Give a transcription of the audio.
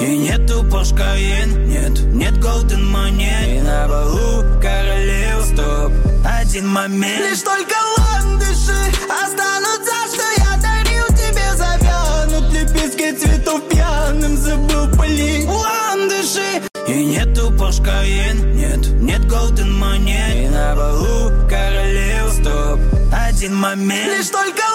И нету Porsche Cayenne, нет golden money. И на балу королев, стоп, один момент. Лишь только ландыши останутся, что я дарил тебе. Завянут лепестки цветов пьяным, забыл полить ландыши. И нету Porsche Cayenne, нет golden money. И на балу королев, стоп, один момент. Лишь только